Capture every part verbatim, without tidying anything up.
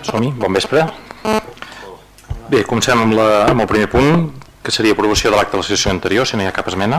Som-hi, bon vespre. Bé, comencem amb, la, amb el primer punt, que seria aprovació de l'acte de la sessió anterior, si no hi ha cap esmena.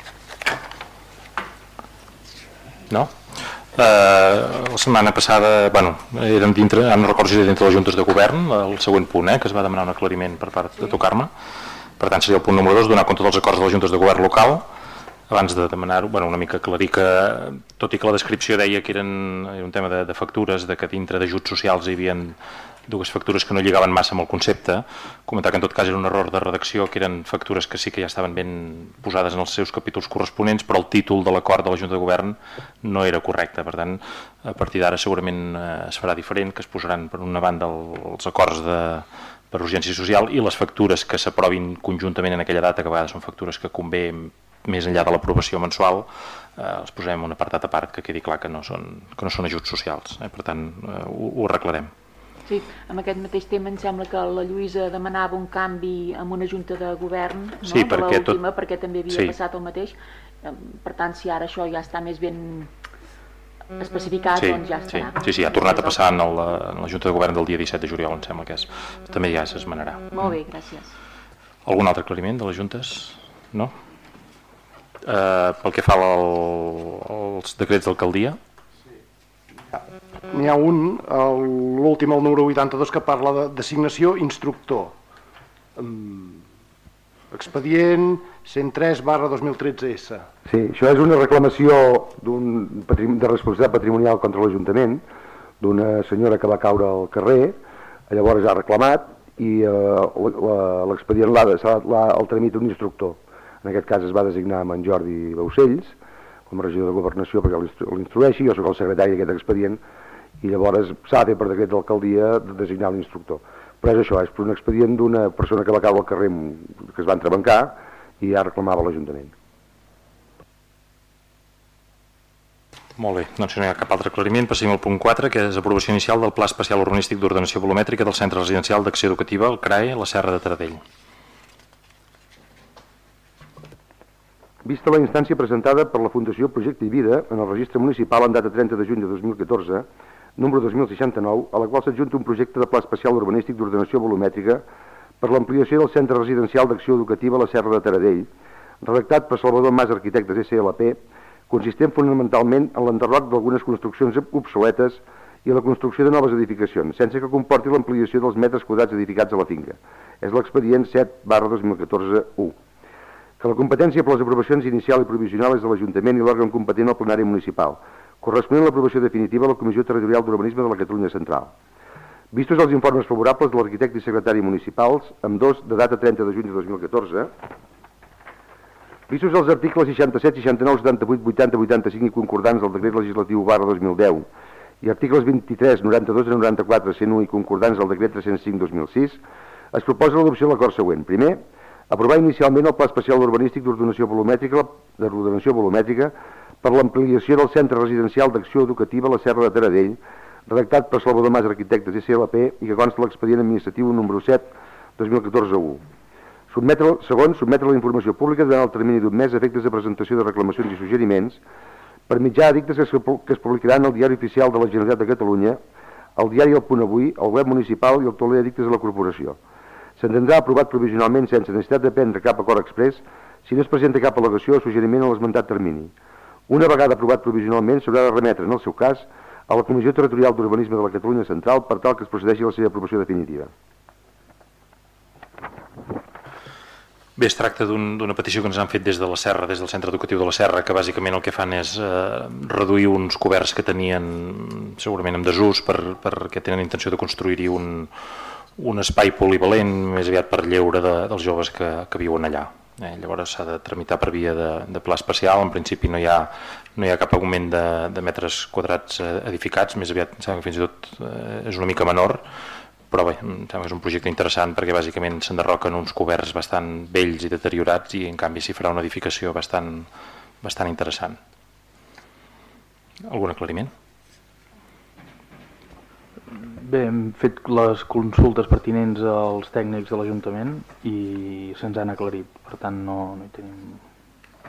No? Eh, la setmana passada, bueno, eren dintre, no recordo si era dintre de les juntes de govern, el següent punt, eh, que es va demanar un aclariment per part de tocar-me. Per tant, seria el punt número dos, donar compte dels acords de les juntes de govern local. Abans de demanar-ho, bueno, una mica aclarir que, tot i que la descripció deia que eren, era un tema de, de factures, de que dintre d'ajuts socials hi havia dues factures que no lligaven massa amb el concepte, comentar que en tot cas era un error de redacció, que eren factures que sí que ja estaven ben posades en els seus capítols corresponents, però el títol de l'acord de la Junta de Govern no era correcte. Per tant, a partir d'ara segurament eh, es farà diferent, que es posaran per una banda els acords de, per urgència social i les factures que s'aprovin conjuntament en aquella data, que a vegades són factures que convé més enllà de l'aprovació mensual, eh, els posarem un apartat a part que quedi clar que no són, que no són ajuts socials. Eh? Per tant, eh, ho, ho arreglarem. Sí, amb aquest mateix tema em sembla que la Lluïsa demanava un canvi en una junta de govern, no? Sí, perquè, de l'última, tot... perquè també havia sí. passat el mateix. Per tant, si ara això ja està més ben especificat, sí, doncs ja estarà. Sí, sí, sí, ha tornat a passar en, el, en la Junta de Govern del dia disset de juliol, em sembla que és. També ja s'esmenarà. Molt bé, gràcies. Algun altre aclariment de les juntes? No? Eh, pel que fa al, als decrets d'alcaldia? N'hi ha un, l'últim, el número vuitanta-dos, que parla de designació instructor. Expedient cent tres barra dos mil tretze essa. Sí, això és una reclamació d'un de responsabilitat patrimonial contra l'Ajuntament, d'una senyora que va caure al carrer, llavors ha reclamat i eh, l'expedient l'ha el tramita un instructor. En aquest cas es va designar amb en Jordi Baucells com a regidor de Governació perquè l'instrueixi, jo soc el secretari d'aquest expedient i llavors s'ha de fer per decret d'alcaldia de designar un instructor. Però és això, és per un expedient d'una persona que va caure al carrer que es va entrebancar i ja reclamava l'Ajuntament. Molt bé, doncs si no hi ha cap altre aclariment, passem al punt quatre, que és aprovació inicial del Pla Especial Urbanístic d'Ordenació Volumètrica del Centre Residencial d'Acció Educativa, el C R A E, la Serra de Taradell. Vista la instància presentada per la Fundació Projecte i Vida en el registre municipal en data trenta de juny de dos mil catorze, número dos mil seixanta-nou, a la qual s'adjunta un projecte de pla especial urbanístic d'ordenació volumètrica per l'ampliació del Centre Residencial d'Acció Educativa a la Serra de Taradell, redactat per Salvador Mas Arquitectes S L P, consistent fonamentalment en l'enderroc d'algunes construccions obsoletes i la construcció de noves edificacions, sense que comporti l'ampliació dels metres quadrats edificats a la finca. És l'expedient set barra dos mil catorze u. Que la competència per les aprovacions inicial i provisional és de l'Ajuntament i l'òrgan competent al plenari municipal, corresponent a l'aprovació definitiva a la Comissió Territorial d'Urbanisme de la Catalunya Central. Vistos els informes favorables de l'arquitecte i secretari municipals, amb dos de data trenta de juny de dos mil catorze, vistos els articles seixanta-set, seixanta-nou, setanta-vuit, vuitanta, vuitanta-cinc i concordants del decret legislatiu barra dos mil deu i articles vint-i-tres, noranta-dos i noranta-quatre, cent u i concordants del decret tres-cents cinc dos mil sis, es proposa l'adopció de l'acord següent. Primer, aprovar inicialment el Pla Especial Urbanístic d'Ordenació Volumètrica, d'Ordenació Volumètrica per l'ampliació del Centre Residencial d'Acció Educativa a la Serra de Taradell, redactat per Salvador Mas Arquitectes S L P i que consta l'expedient administratiu número set dos mil catorze u. Sotmetre, segon, sotmetre la informació pública durant el termini d'un mes a efectes de presentació de reclamacions i suggeriments per mitjà edictes que es, que es publicaran al Diari Oficial de la Generalitat de Catalunya, al diari El Punt Avui, al web municipal i al tauler d'edictes de la Corporació. S'entendrà aprovat provisionalment sense necessitat de prendre cap acord exprés si no es presenta cap al·legació o suggeriment a l'esmentat termini. Una vegada aprovat provisionalment s'haurà de remetre, en el seu cas, a la Comissió Territorial d'Urbanisme de la Catalunya Central per tal que es procedeixi a la seva aprovació definitiva. Bé, es tracta d'una un, petició que ens han fet des de la Serra, des del Centre Educatiu de la Serra, que bàsicament el que fan és eh, reduir uns coberts que tenien segurament en desús per, perquè tenen intenció de construir-hi un, un espai polivalent més aviat per lleure de, dels joves que, que viuen allà. Eh, llavors s'ha de tramitar per via de, de pla especial, en principi no hi ha, no hi ha cap augment de, de metres quadrats edificats, més aviat em sembla que fins i tot eh, és una mica menor, però bé, em sembla que és un projecte interessant perquè bàsicament s'enderroquen uns coberts bastant vells i deteriorats i en canvi s'hi farà una edificació bastant, bastant interessant. Algun aclariment? Bé, hem fet les consultes pertinents als tècnics de l'Ajuntament i se'ns han aclarit, per tant no, no hi tenim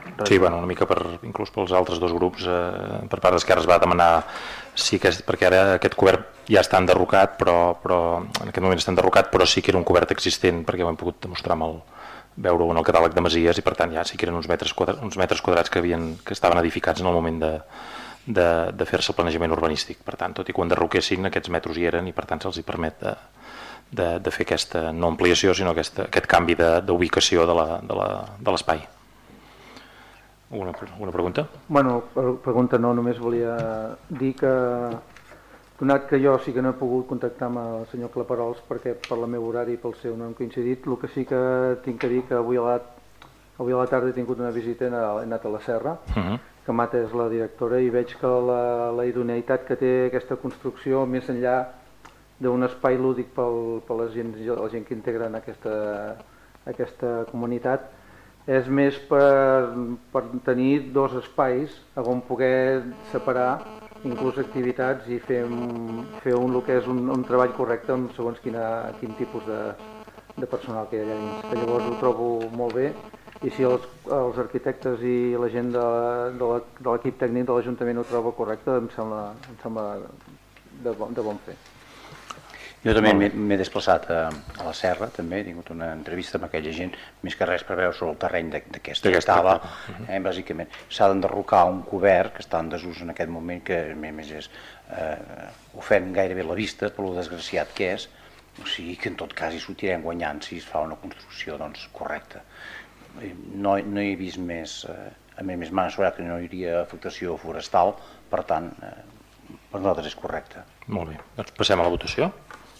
Sí, bueno, una mica per, inclús pels altres dos grups, eh, per part d'Esquerra es va demanar, sí que és, perquè ara aquest cobert ja està enderrocat, però, però en aquest moment està enderrocat, però sí que era un cobert existent, perquè ho hem pogut demostrar amb el, veure-ho en el catàleg de masies, i per tant ja sí que eren uns metres quadrats, uns metres quadrats que, havien, que estaven edificats en el moment de, de, de fer-se el planejament urbanístic. Per tant, tot i que ho enderroquessin, aquests metres hi eren i per tant se'ls hi permet de, de, de fer aquesta no ampliació, sinó aquesta, aquest canvi d'ubicació de, de l'espai. Una, una pregunta? Bueno, pregunta no, només volia dir que, donat que jo sí que no he pogut contactar amb el senyor Claperols perquè per la meva horari i pel seu no hem coincidit, el que sí que tinc que dir que avui a la, avui a la tarda he tingut una visita, he anat a la Serra, uh-huh. que Mata és la directora, i veig que la, la idoneïtat que té aquesta construcció, més enllà d'un espai lúdic pel, per la gent, la gent que integra en aquesta, aquesta comunitat, és més per, per tenir dos espais on poder separar inclús activitats i fer, fer un, el que és un, un treball correcte en segons quina, quin tipus de, de personal que hi ha allà dins. Que llavors ho trobo molt bé, i si els, els arquitectes i la gent de, de l'equip tècnic de l'Ajuntament ho troba correcte, em sembla, em sembla de, bon, de bon fer. Jo també m'he desplaçat a, a la Serra, també he tingut una entrevista amb aquella gent, més que res per veure sobre el terreny d'aquesta estava, eh, bàsicament. S'ha d'enderrocar un cobert que està en desús en aquest moment, que a més és, eh, ofèn gairebé la vista per lo desgraciat que és, o sigui que en tot cas hi sortirem guanyant si es fa una construcció doncs, correcta. No, no he vist més, eh, a més m'han assegurat que no hi hauria afectació forestal, per tant, eh, per nosaltres és correcte. Molt bé, doncs passem a la votació.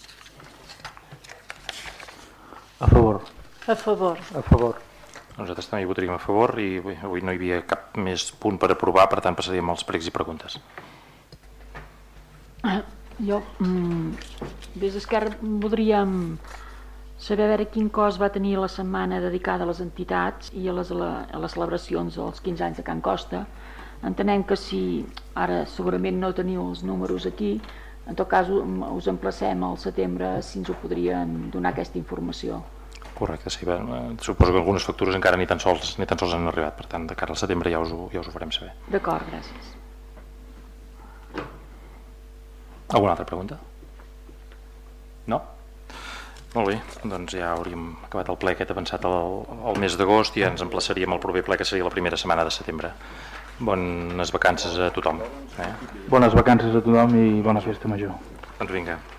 A favor. A favor. A favor. Nosaltres també hi votaríem a favor i avui no hi havia cap més punt per aprovar, per tant passaríem als pregs i preguntes. Jo, mm, des d'Esquerra, voldríem saber a veure quin cost va tenir la setmana dedicada a les entitats i a les, a les celebracions dels quinze anys de Can Costa. Entenem que si ara segurament no teniu els números aquí, en tot cas us emplacem al setembre si ens ho podrien donar aquesta informació. Correcte, sí. Bé, suposo que algunes factures encara ni tan sols ni tan sols han arribat, per tant, de cara al setembre ja us ho, ja us ho farem saber. D'acord, gràcies. Alguna altra pregunta? No? Molt bé, doncs ja hauríem acabat el ple aquest avançat al, al mes d'agost i ja ens emplaçaríem al proper ple, que seria la primera setmana de setembre. Bones vacances a tothom. Eh? Bones vacances a tothom i bona festa major. Doncs vinga.